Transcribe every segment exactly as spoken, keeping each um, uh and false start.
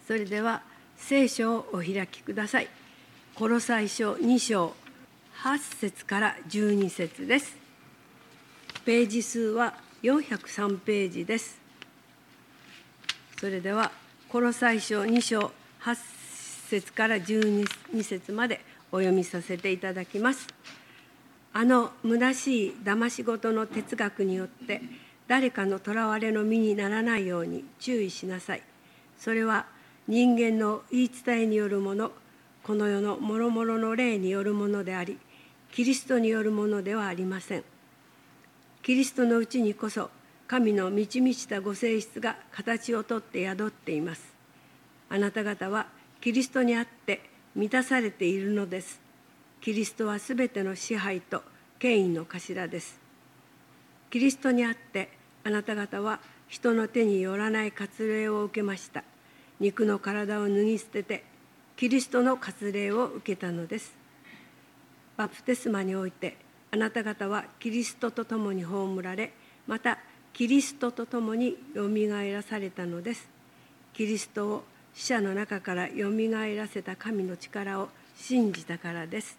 それでは聖書をお開きください。コロサイ書に章はち節からじゅうに節です。ページ数はよんひゃくさんページです。それではコロサイ書に章はち節からじゅうに節までお読みさせていただきます。あの虚しい騙し事の哲学によって誰かの囚われの身にならないように注意しなさい。それは人間の言い伝えによるもの、この世のもろもろの霊によるものであり、キリストによるものではありません。キリストのうちにこそ神の満ち満ちたご性質が形をとって宿っています。あなた方はキリストにあって満たされているのです。キリストはすべての支配と権威の頭です。キリストにあってあなた方は人の手によらない割礼を受けました。肉の体を脱ぎ捨ててキリストの割礼を受けたのです。バプテスマにおいてあなた方はキリストと共に葬られ、またキリストと共によみがえらされたのです。キリストを死者の中からよみがえらせた神の力を信じたからです。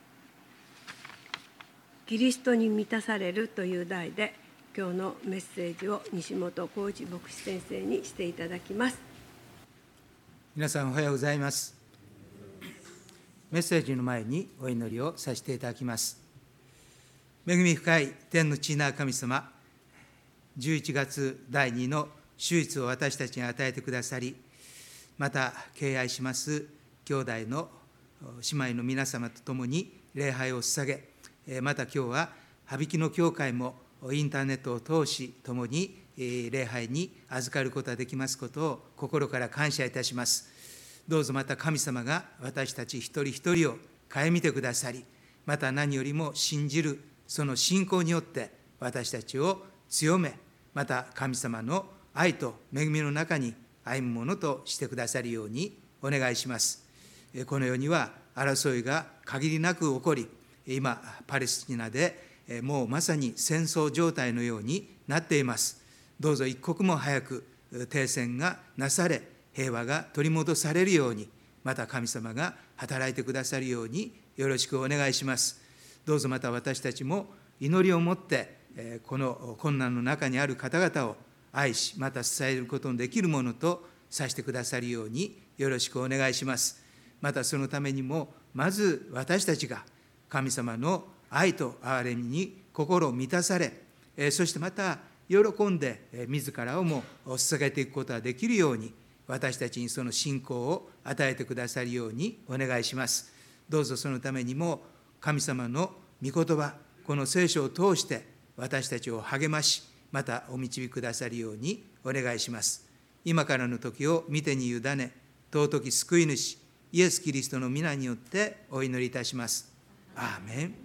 キリストに満たされるという題で今日のメッセージを西本浩二牧師先生にしていただきます。 皆さんおはようございます。メッセージの前にお祈りをさせていただきます。恵み深い天の父なる神様、じゅういちがつだいにの手術を私たちに与えてくださり、また敬愛します兄弟の姉妹の皆様と共に礼拝を捧げ、また今日は羽曳野教会もインターネットを通し共に礼拝に預かることができますことを心から感謝いたします。どうぞまた神様が私たち一人一人を顧みてくださり、また何よりも信じるその信仰によって私たちを強め、また神様の愛と恵みの中に歩むものとしてくださるようにお願いします。この世には争いが限りなく起こり、今パレスチナでもうまさに戦争状態のようになっています。どうぞ一刻も早く停戦がなされ、平和が取り戻されるように、また神様が働いてくださるようによろしくお願いします。どうぞまた私たちも祈りを持ってこの困難の中にある方々を愛し、また支えることのできるものとさせてくださるようによろしくお願いします。またそのためにもまず私たちが神様の愛と憐れみに心を満たされ、そしてまた喜んで自らをも捧げていくことができるように、私たちにその信仰を与えてくださるようにお願いします。どうぞそのためにも神様の御言葉、この聖書を通して私たちを励まし、またお導きくださるようにお願いします。今からの時を御手に委ね、尊き救い主イエス・キリストの皆によってお祈りいたします。アーメン。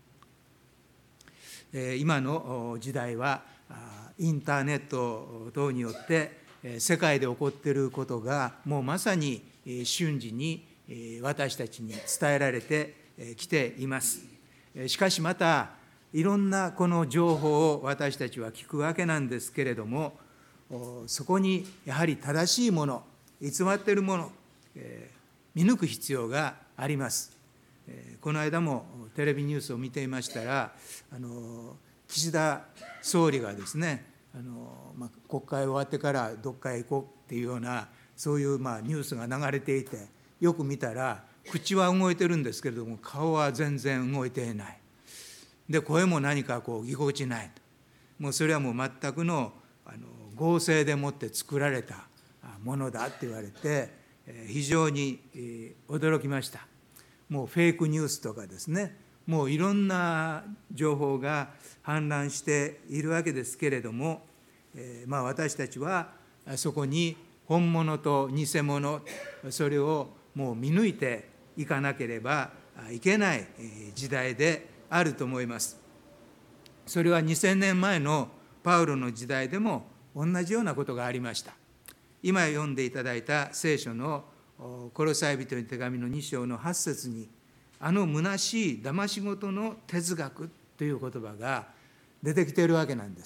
今の時代はインターネット等によって世界で起こっていることがもうまさに瞬時に私たちに伝えられてきています。しかしまたいろんなこの情報を私たちは聞くわけなんですけれども、そこにやはり正しいもの、偽っているもの、見抜く必要があります。この間もテレビニュースを見ていましたら、あの岸田総理がですね、あの、まあ、国会終わってからどっかへ行こうっていうようなそういう、まあ、ニュースが流れていて、よく見たら口は動いてるんですけれども顔は全然動いていない。で声も何かこうぎこちない。もうそれはもう全くの、あの合成でもって作られたものだって言われて、非常に驚きました。もうフェイクニュースとかですね、もういろんな情報が氾濫しているわけですけれども、えー、まあ私たちはそこに本物と偽物、それをもう見抜いていかなければいけない時代であると思います。それはにせんねんまえのパウロの時代でも同じようなことがありました。今読んでいただいた聖書のコロサイ人の手紙のに章のはち節に、あの虚しい騙し事の哲学という言葉が出てきているわけなんです。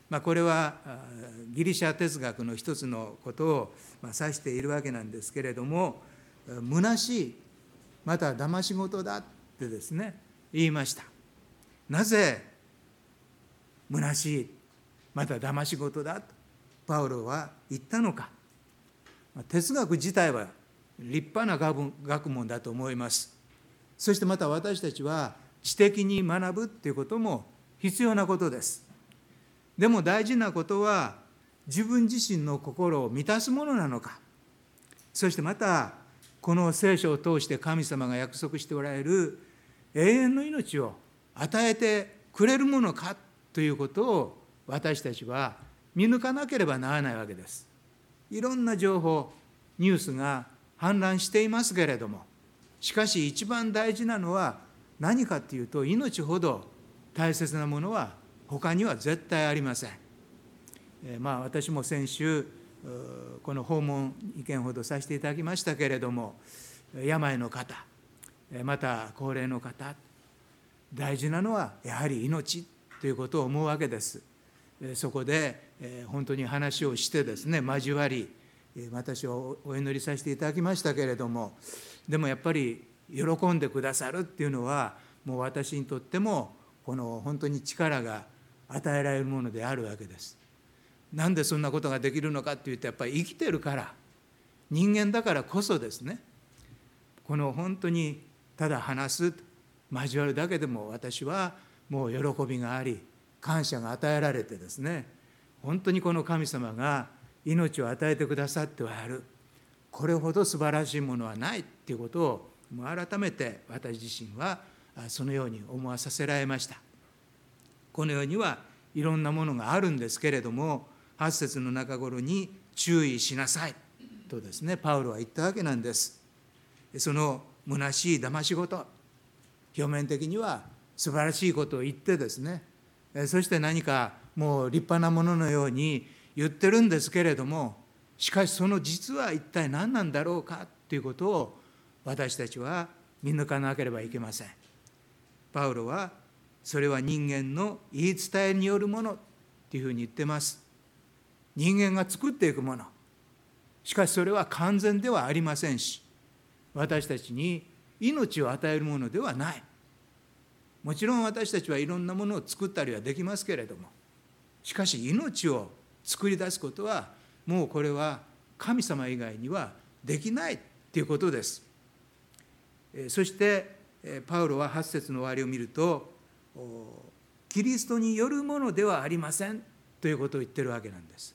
まあ、これはギリシャ哲学の一つのことを指しているわけなんですけれども、虚しい、また騙し事だってですね、言いました。なぜ虚しい、また騙し事だとパウロは言ったのか。哲学自体は立派な学問だと思います。そしてまた私たちは知的に学ぶっていうことも必要なことです。でも大事なことは自分自身の心を満たすものなのか、そしてまたこの聖書を通して神様が約束しておられる永遠の命を与えてくれるものかということを私たちは見抜かなければならないわけです。いろんな情報、ニュースが氾濫していますけれども、しかし一番大事なのは何かというと、命ほど大切なものは他には絶対ありません。えー、まあ私も先週この訪問意見ほどさせていただきましたけれども、病の方、また高齢の方、大事なのはやはり命ということを思うわけです。そこで本当に話をしてですね、交わり、私はお祈りさせていただきましたけれども、でもやっぱり喜んでくださるっていうのは、もう私にとってもこの本当に力が与えられるものであるわけです。なんでそんなことができるのかっていうと、やっぱり生きてるから、人間だからこそですね、この本当にただ話す、交わるだけでも私はもう喜びがあり、感謝が与えられてですね、本当にこの神様が命を与えてくださってはやる、これほど素晴らしいものはないっていうことをもう改めて私自身はそのように思わさせられました。この世にはいろんなものがあるんですけれども、はち節の中頃に注意しなさいとですね、パウロは言ったわけなんです。その虚しい騙し事、表面的には素晴らしいことを言ってですね、そして何かもう立派なもののように言ってるんですけれども、しかしその実は一体何なんだろうかということを私たちは見抜かなければいけません。パウロはそれは人間の言い伝えによるものというふうに言ってます。人間が作っていくもの、しかしそれは完全ではありませんし、私たちに命を与えるものではない。もちろん私たちはいろんなものを作ったりはできますけれども、しかし命を作り出すことはもうこれは神様以外にはできないということです。そしてパウロははち節の終わりを見ると、キリストによるものではありませんということを言ってるわけなんです。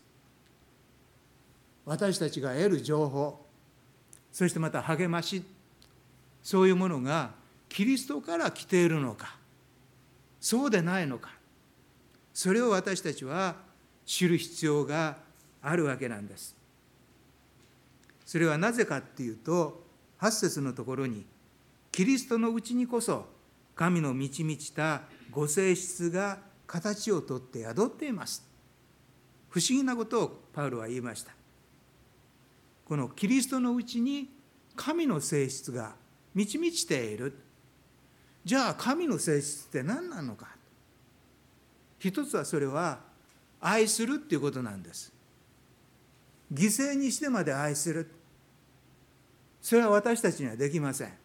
私たちが得る情報、そしてまた励まし、そういうものがキリストから来ているのか、そうでないのか、それを私たちは知る必要があるわけなんです。それはなぜかっていうと、はち節のところに、キリストのうちにこそ神の満ち満ちたご性質が形をとって宿っています。不思議なことをパウロは言いました。このキリストのうちに神の性質が満ち満ちている。じゃあ神の性質って何なのか。一つはそれは愛するっていうことなんです。犠牲にしてまで愛する。それは私たちにはできません。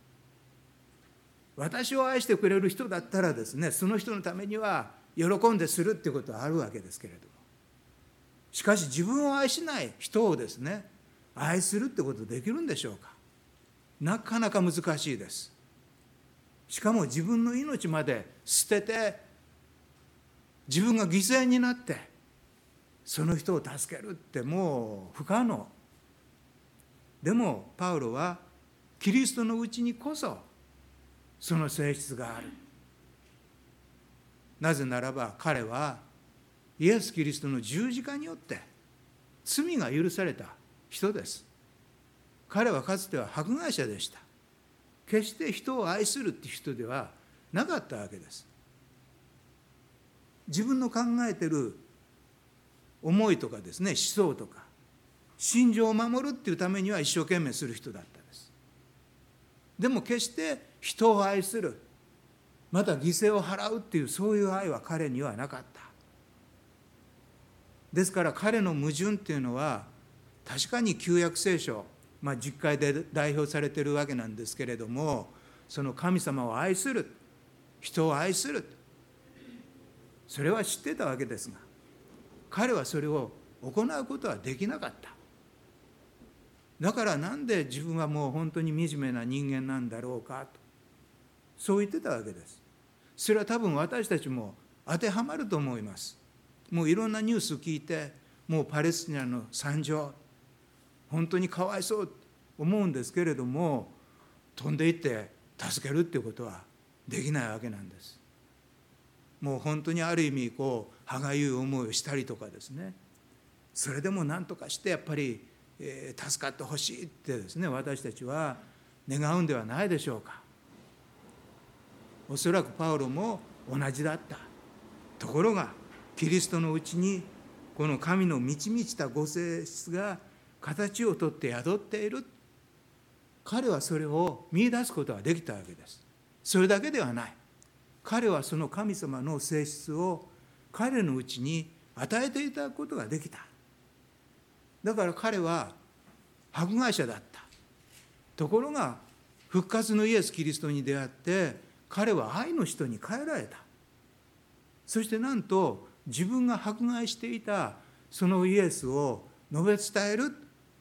私を愛してくれる人だったらですね、その人のためには喜んでするっていうことはあるわけですけれども、しかし自分を愛しない人をですね、愛するってことできるんでしょうか。なかなか難しいです。しかも自分の命まで捨てて、自分が犠牲になってその人を助けるってもう不可能。でもパウロはキリストのうちにこそその性質がある。なぜならば彼はイエス・キリストの十字架によって罪が許された人です。彼はかつては迫害者でした。決して人を愛するっていう人ではなかったわけです。自分の考えている思いとかですね、思想とか信条を守るっていうためには一生懸命する人だったんです。でも決して人を愛する、また犠牲を払うっていうそういう愛は彼にはなかった。 ですから彼の矛盾っていうのは、確かに旧約聖書、まあ、じゅっかいで代表されているわけなんですけれども、その神様を愛する、人を愛する、それは知ってたわけですが、彼はそれを行うことはできなかった。だからなんで自分はもう本当に惨めな人間なんだろうかと、そう言ってたわけです。それは多分私たちも当てはまると思います。もういろんなニュース聞いて、もうパレスチナの惨状、本当にかわいそうと思うんですけれども、飛んでいって助けるっていうことはできないわけなんです。もう本当にある意味こう歯がゆい思いをしたりとかですね、それでも何とかしてやっぱり、えー、助かってほしいってですね、私たちは願うんではないでしょうか。おそらくパウロも同じだった。ところがキリストのうちにこの神の満ち満ちたご性質が形をとって宿っている。彼はそれを見出すことができたわけです。それだけではない。彼はその神様の性質を彼のうちに与えていただくことができた。だから彼は迫害者だった。ところが復活のイエス・キリストに出会って彼は愛の人に変えられた。そしてなんと自分が迫害していたそのイエスを述べ伝える。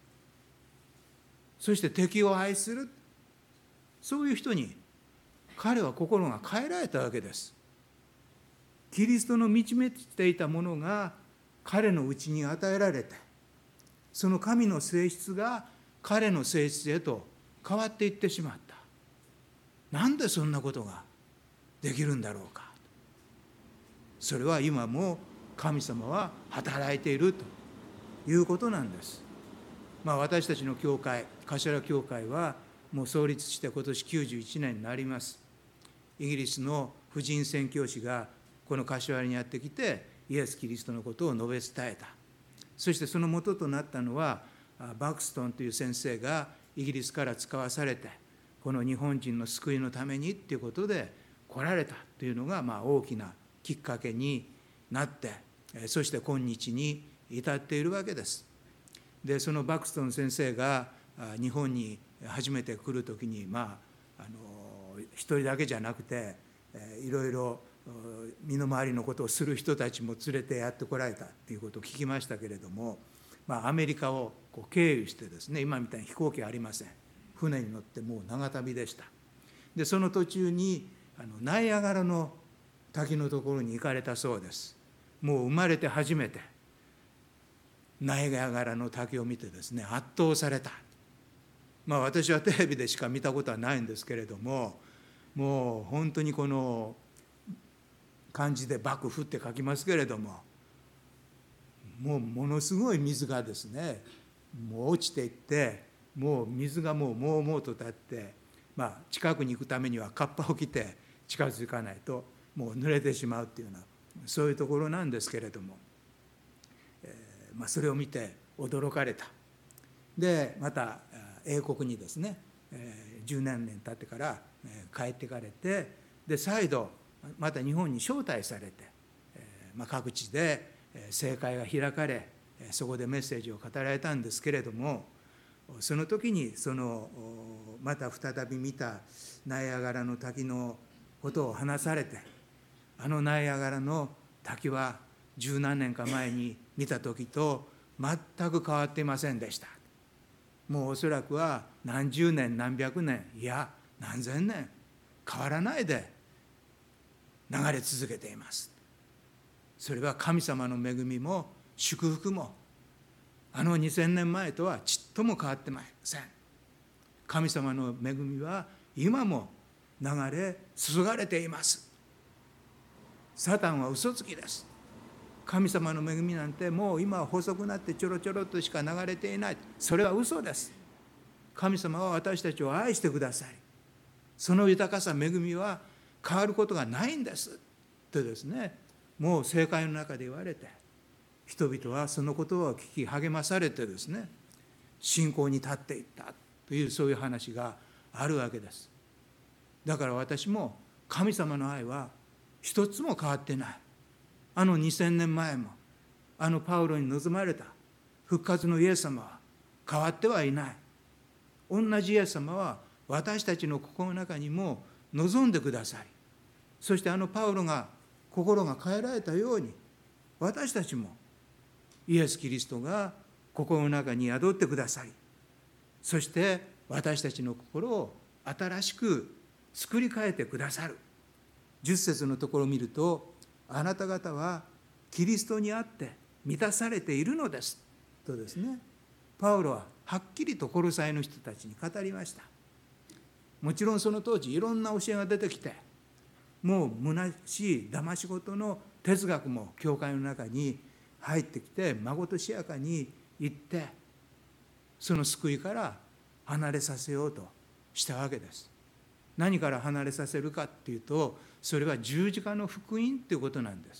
そして敵を愛する。そういう人に彼は心が変えられたわけです。キリストの満ち満ちていたものが彼のうちに与えられて、その神の性質が彼の性質へと変わっていってしまった。なんでそんなことができるんだろうか。それは今も神様は働いているということなんです。まあ、私たちの教会、頭教会はもう創立して今年きゅうじゅういちねんになります。イギリスの婦人宣教師がこの柏にやってきてイエス・キリストのことを述べ伝えた。そしてその元となったのはバクストンという先生がイギリスから使わされて、この日本人の救いのためにということで来られたというのがまあ大きなきっかけになって、そして今日に至っているわけです。でそのバクストン先生が日本に初めて来るときに、まあ、あの一人だけじゃなくていろいろ身の回りのことをする人たちも連れてやってこられたということを聞きましたけれども、まあ、アメリカをこう経由してですね、今みたいに飛行機はありません。船に乗ってもう長旅でした。でその途中にあのナイアガラの滝のところに行かれたそうです。もう生まれて初めてナイアガラの滝を見てですね、圧倒された。まあ私はテレビでしか見たことはないんですけれども、もう本当にこの漢字で幕府って書きますけれども、もうものすごい水がですね、もう落ちていって、もう水がもうもうもうと立って、まあ、近くに行くためにはカッパを着て近づかないともう濡れてしまうっていうような、そういうところなんですけれども、えーまあ、それを見て驚かれた。でまた英国にですね、えー、十何年経ってから、えー、帰ってかれて、で再度また日本に招待されて、えーまあ、各地で聖会が開かれ、そこでメッセージを語られたんですけれども、その時にそのまた再び見たナイアガラの滝のことを話されて、あのナイアガラの滝は十何年か前に見た時と全く変わっていませんでした。もうおそらくは何十年何百年、いや何千年変わらないで流れ続けています。それは神様の恵みも祝福もあのにせんねんまえとはちっとも変わってません。神様の恵みは今も流れ注がれています。サタンは嘘つきです。神様の恵みなんてもう今は細くなってちょろちょろっとしか流れていない。それは嘘です。神様は私たちを愛してください。その豊かさ、恵みは変わることがないんですってですね、もう聖会の中で言われて、人々はその言葉を聞き励まされてですね、信仰に立っていったという、そういう話があるわけです。だから私も神様の愛は一つも変わってない。あのにせんねんまえもあのパウロに望まれた復活のイエス様は変わってはいない。同じイエス様は私たちの心の中にも望んでくださり、そしてあのパウロが心が変えられたように、私たちもイエス・キリストが心の中に宿ってくださり、そして私たちの心を新しく作り変えてくださる。じゅっ節のところを見ると、あなた方はキリストにあって満たされているのですとですね、パウロははっきりとコロサイの人たちに語りました。もちろんその当時いろんな教えが出てきて、もう虚しい騙し事の哲学も教会の中に入ってきて、まことしやかに言ってその救いから離れさせようとしたわけです。何から離れさせるかっていうと、それは十字架の福音っていうことなんです。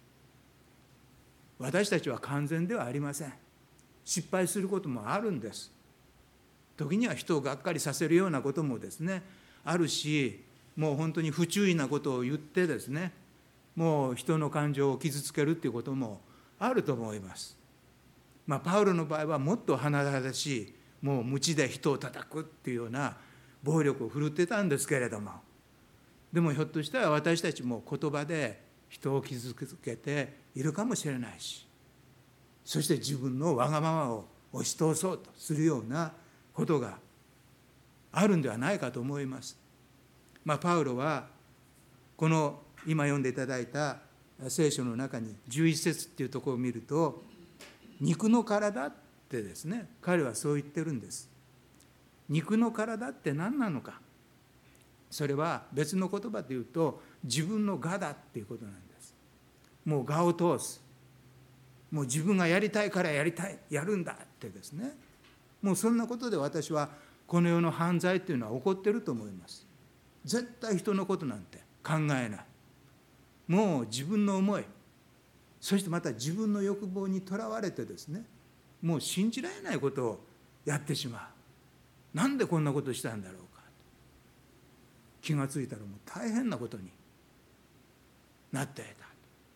私たちは完全ではありません。失敗することもあるんです。時には人をがっかりさせるようなこともですねあるし、もう本当に不注意なことを言ってですね、もう人の感情を傷つけるっていうこともあると思います。まあパウロの場合はもっと華々しい、もう鞭で人を叩くっていうような暴力を振るってたんですけれども、でもひょっとしたら私たちも言葉で人を傷つけているかもしれないし、そして自分のわがままを押し通そうとするようなことがあるんではないかと思います。まあ、パウロはこの今読んでいただいた聖書の中にじゅういち節っていうところを見ると、肉の体ってですね、彼はそう言ってるんです。肉の体って何なのか。それは別の言葉で言うと自分の我だっていうことなんです。もう我を通す、もう自分がやりたいからやりたい、やるんだってですね、もうそんなことで私はこの世の犯罪っていうのは起こってると思います。絶対人のことなんて考えない。もう自分の思い、そしてまた自分の欲望にとらわれてですね、もう信じられないことをやってしまう。なんでこんなことしたんだろうか。気がついたらもう大変なことになっていた。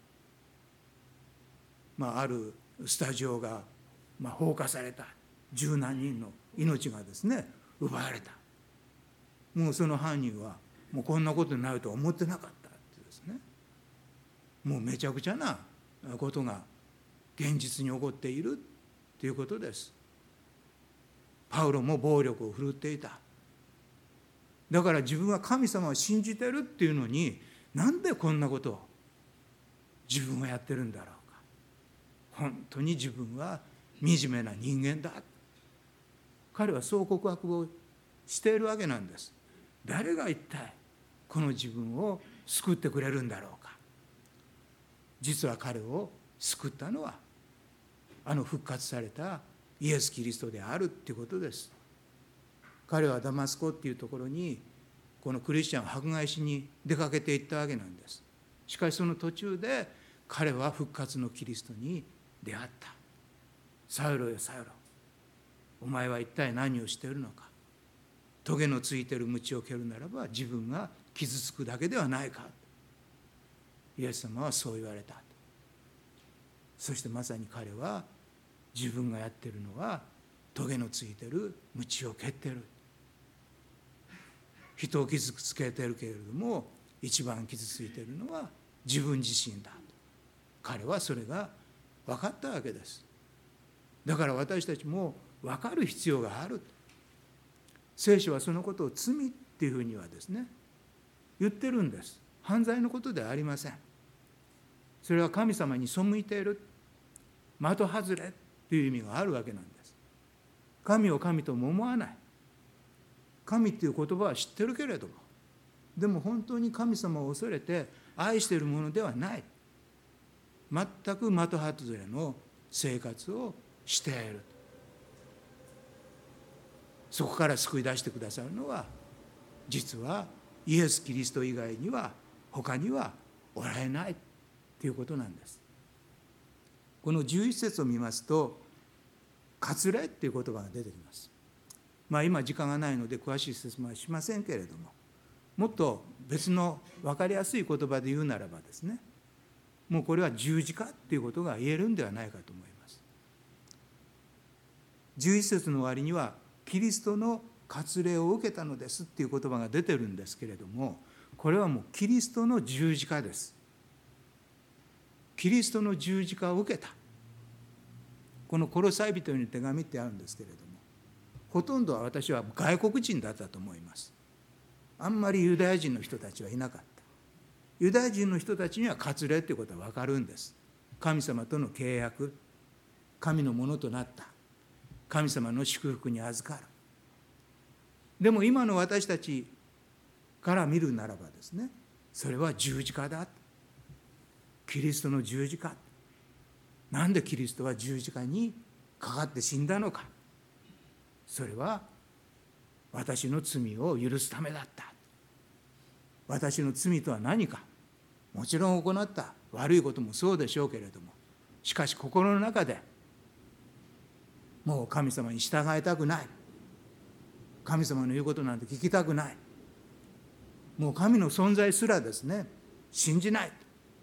まあ、あるスタジオが、まあ、放火された。十何人の命がですね奪われた。もうその犯人はもうこんなことになるとは思ってなかったってですね、もうめちゃくちゃなことが現実に起こっているということです。パウロも暴力を振るっていた。だから自分は神様を信じてるっていうのに、なんでこんなことを自分はやってるんだろうか。本当に自分は惨めな人間だ。彼はそう告白をしているわけなんです。誰が一体この自分を救ってくれるんだろうか。実は彼を救ったのはあの復活されたイエス・キリストであるっていうことです。彼はダマスコっていうところにこのクリスチャンを迫害しに出かけていったわけなんです。しかしその途中で彼は復活のキリストに出会った。サウロよサウロ、お前は一体何をしているのか。棘のついている鞭を蹴るならば自分が傷つくだけではないか。イエス様はそう言われた。そしてまさに彼は自分がやっているのは棘のついている鞭を蹴っている。人を傷つけているけれども一番傷ついているのは自分自身だ。彼はそれが分かったわけです。だから私たちも分かる必要がある。聖書はそのことを罪っていうふうにはですね言ってるんです。犯罪のことではありません。それは神様に背いている、的外れっていう意味があるわけなんです。神を神とも思わない。神っていう言葉は知ってるけれども、でも本当に神様を恐れて愛しているものではない。全く的外れの生活をしている。そこから救い出してくださるのは実はイエス・キリスト以外には他にはおられないということなんです。このじゅういち節を見ますと割礼っていう言葉が出てきます。まあ今時間がないので詳しい説明はしませんけれども、もっと別の分かりやすい言葉で言うならばですね、 もうこれは十字架ということが言えるんではないかと思います。じゅういち節の終わりにはキリストの割礼を受けたのですっていう言葉が出てるんですけれども、これはもうキリストの十字架です。キリストの十字架を受けた。このコロサイ人への手紙ってあるんですけれども、ほとんどは私は外国人だったと思います。あんまりユダヤ人の人たちはいなかった。ユダヤ人の人たちには割礼ということは分かるんです。神様との契約、神のものとなった、神様の祝福に預かる。でも今の私たちから見るならばですね、それは十字架だ。キリストの十字架。なんでキリストは十字架にかかって死んだのか。それは私の罪を許すためだった。私の罪とは何か。もちろん行った悪いこともそうでしょうけれども、しかし心の中でもう神様に従いたくない。神様の言うことなんて聞きたくない。もう神の存在すらですね、信じない。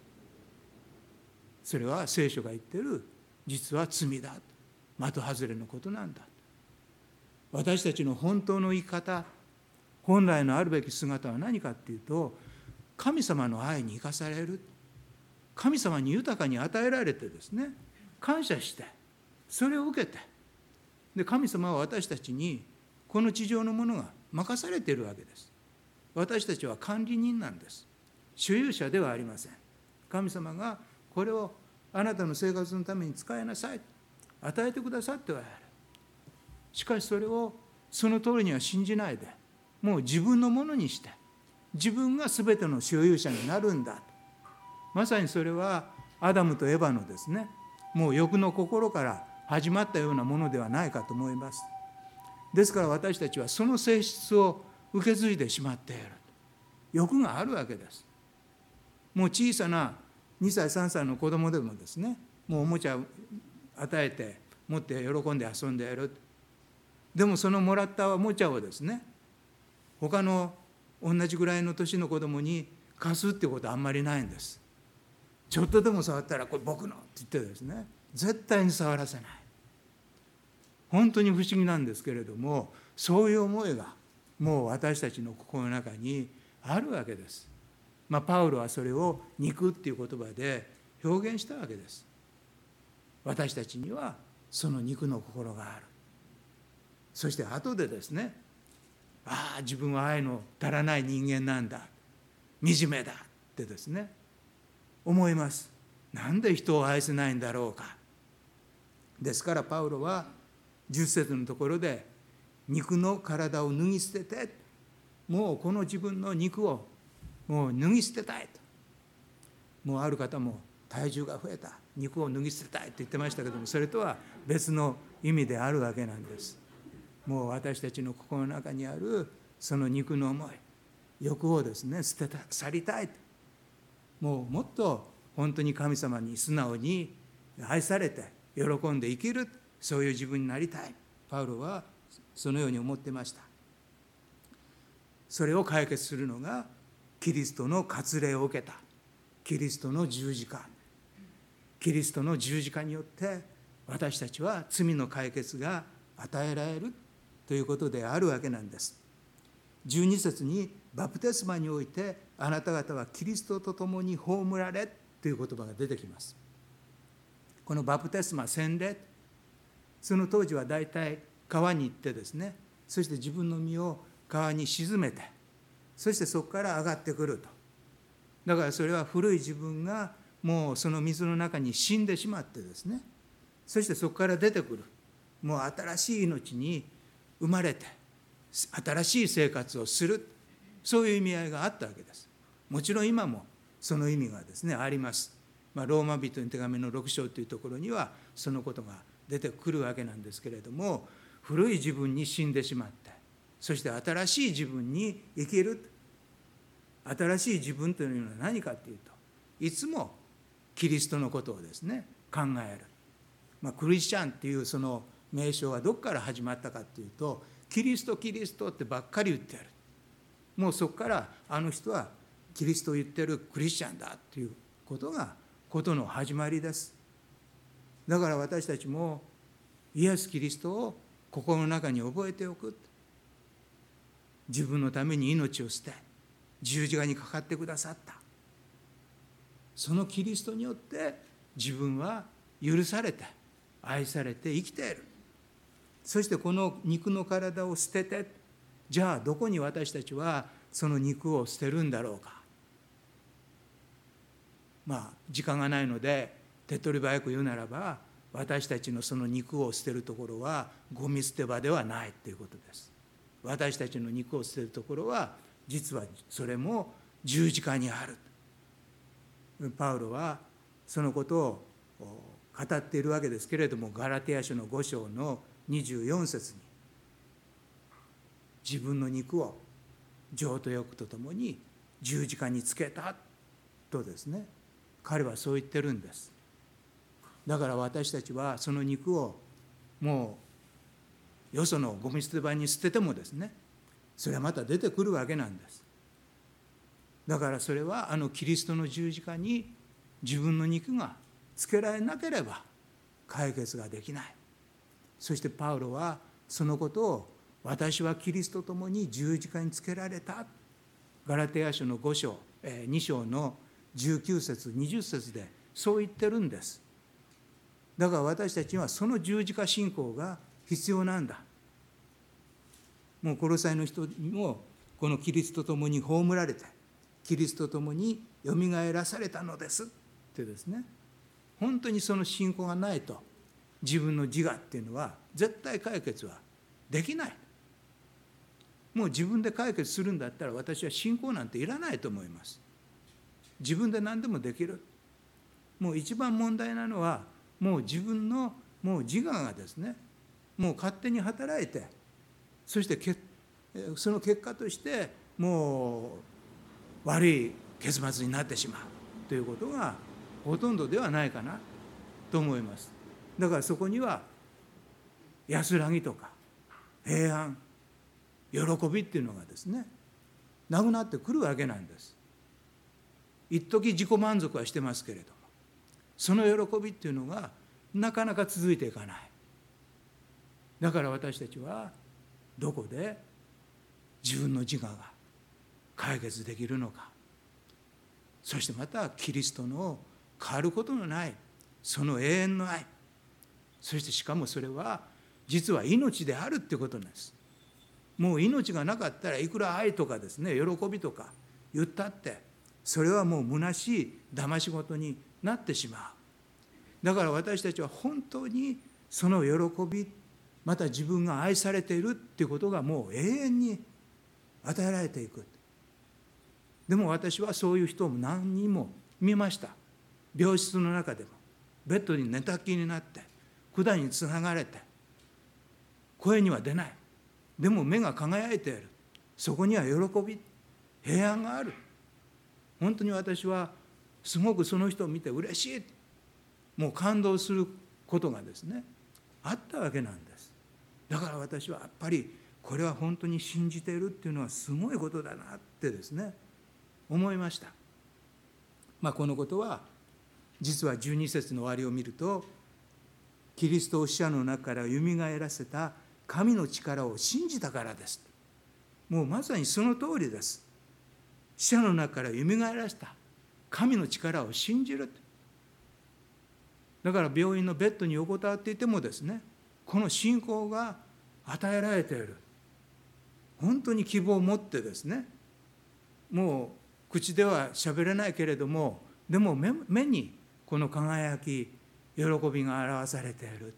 それは聖書が言ってる実は罪だ。的外れのことなんだ。私たちの本当の生き方、本来のあるべき姿は何かっていうと、神様の愛に生かされる。神様に豊かに与えられてですね、感謝して、それを受けて、で神様は私たちにこの地上のものが任されているわけです。私たちは管理人なんです。所有者ではありません。神様がこれをあなたの生活のために使いなさい、与えてくださってはやる。しかしそれをその通りには信じないで、もう自分のものにして、自分が全ての所有者になるんだ。まさにそれはアダムとエバのですね、もう欲の心から始まったようなものではないかと思います。ですから私たちはその性質を受け継いでしまっている。欲があるわけです。もう小さなにさいさんさいの子供でもですね、もうおもちゃを与えて持って喜んで遊んでいる。でもそのもらったおもちゃをですね、他の同じぐらいの年の子供に貸すってことはあんまりないんです。ちょっとでも触ったらこれ僕のって言ってですね、絶対に触らせない。本当に不思議なんですけれども、そういう思いがもう私たちの心の中にあるわけです。まあ、パウロはそれを肉っていう言葉で表現したわけです。私たちにはその肉の心がある。そして後でですね、ああ自分は愛の足らない人間なんだ、惨めだってですね思います。なんで人を愛せないんだろうか。ですからパウロはじゅっ節のところで、肉の体を脱ぎ捨てて、もうこの自分の肉をもう脱ぎ捨てたいと。もうある方も体重が増えた、肉を脱ぎ捨てたいって言ってましたけども、それとは別の意味であるわけなんです。もう私たちの心の中にあるその肉の思い、欲をですね捨てた去りたい。もうもっと本当に神様に素直に愛されて喜んで生きる、そういう自分になりたい。パウロはそのように思ってました。それを解決するのがキリストの割礼を受けたキリストの十字架。キリストの十字架によって私たちは罪の解決が与えられるということであるわけなんです。じゅうに節にバプテスマにおいてあなた方はキリストと共に葬られという言葉が出てきます。このバプテスマ、洗礼、その当時はだいたい川に行ってですね、そして自分の身を川に沈めて、そしてそこから上がってくると。だからそれは古い自分がもうその水の中に死んでしまってですね、そしてそこから出てくる、もう新しい命に生まれて新しい生活をする、そういう意味合いがあったわけです。もちろん今もその意味がですねあります。まあ、ローマ人の手紙のろく章というところにはそのことが出てくるわけなんですけれども、古い自分に死んでしまって、そして新しい自分に生きる。新しい自分というのは何かというと、いつもキリストのことをですね考える。まあ、クリスチャンっていうその名称はどこから始まったかというと、キリストキリストってばっかり言ってる。もうそこからあの人はキリストを言ってるクリスチャンだということがことの始まりです。だから私たちもイエス・キリストを心の中に覚えておく。自分のために命を捨て十字架にかかってくださったそのキリストによって自分は許されて愛されて生きている。そしてこの肉の体を捨てて、じゃあどこに私たちはその肉を捨てるんだろうか。まあ時間がないので手っ取り早く言うならば、私たちのその肉を捨てるところはゴミ捨て場ではないということです。私たちの肉を捨てるところは実はそれも十字架にある。パウロはそのことを語っているわけですけれども、ガラテヤ書のご章のにじゅうよん節に、自分の肉を情と欲とともに十字架につけたとですね、彼はそう言ってるんです。だから私たちはその肉をもうよそのゴミ捨て場に捨ててもですね、それはまた出てくるわけなんです。だからそれはあのキリストの十字架に自分の肉がつけられなければ解決ができない。そしてパウロはそのことを、私はキリストともに十字架につけられた、ガラテヤ書のご章、に章のじゅうきゅう節にじゅう節でそう言ってるんです。だから私たちにはその十字架信仰が必要なんだ。もうコロサイの人もこのキリストともに葬られてキリストともによみがえらされたのですってですね、本当にその信仰がないと自分の自我っていうのは絶対解決はできない。もう自分で解決するんだったら私は信仰なんていらないと思います。自分で何でもできる。もう一番問題なのはもう自分のもう自我がですね、もう勝手に働いて、そしてけその結果としてもう悪い結末になってしまうということがほとんどではないかなと思います。だからそこには安らぎとか平安、喜びっていうのがですね、なくなってくるわけなんです。一時自己満足はしてますけれども、その喜びっていうのがなかなか続いていかない。だから私たちはどこで自分の自我が解決できるのか、そしてまたキリストの変わることのないその永遠の愛、そしてしかもそれは実は命であるっていうことなんです。もう命がなかったらいくら愛とかですね、喜びとか言ったってそれはもう虚しい騙し事になってしまう。だから私たちは本当にその喜び、また自分が愛されているっていうことがもう永遠に与えられていく。でも私はそういう人も何人も見ました。病室の中でもベッドに寝たきりになって管につながれて声には出ない、でも目が輝いている。そこには喜び、平安がある。本当に私はすごくその人を見て嬉しい、もう感動することがですねあったわけなんです。だから私はやっぱりこれは本当に信じているっていうのはすごいことだなってですね思いました。まあこのことは実はじゅうに節の終わりを見ると、キリストを死者の中からよみがえらせた神の力を信じたからです。もうまさにその通りです。死者の中からよみがえらせた神の力を信じる。だから病院のベッドに横たわっていてもですね、この信仰が与えられている。本当に希望を持ってですね、もう口では喋れないけれども、でも 目, 目にこの輝き、喜びが表されている。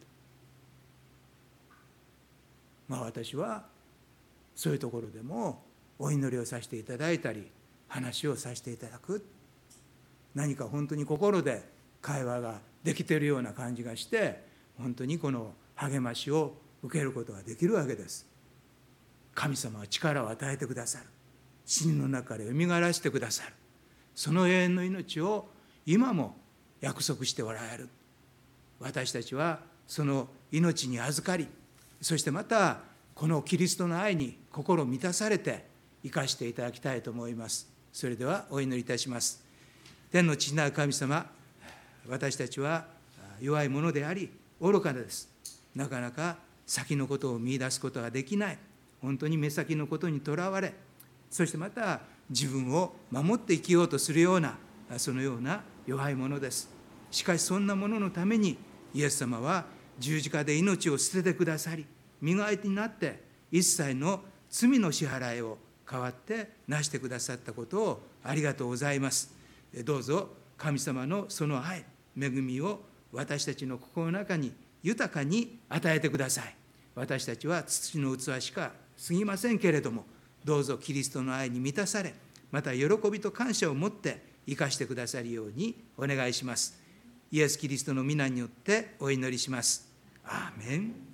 まあ私はそういうところでもお祈りをさせていただいたり、話をさせていただく。何か本当に心で会話ができているような感じがして、本当にこの励ましを受けることができるわけです。神様は力を与えてくださる。死人の中からよみがえらせてくださる。その永遠の命を今も約束しておられる。私たちはその命に預かり、そしてまたこのキリストの愛に心満たされて生かしていただきたいと思います。それではお祈りいたします。天の父なる神様、 私たちは弱いものであり愚かです。なかなか先のことを見出すことができない。本当に目先のことにとらわれ、そしてまた自分を守って生きようとするような、そのような弱いものです。しかしそんなもののためにイエス様は十字架で命を捨ててくださり、身代わりになって一切の罪の支払いを代わってなしてくださったことをありがとうございます。どうぞ神様のその愛、恵みを私たちの心の中に豊かに与えてください。私たちは土の器しか過ぎませんけれども、どうぞキリストの愛に満たされ、また喜びと感謝を持って生かしてくださるようにお願いします。イエス・キリストの皆によってお祈りします。アーメン。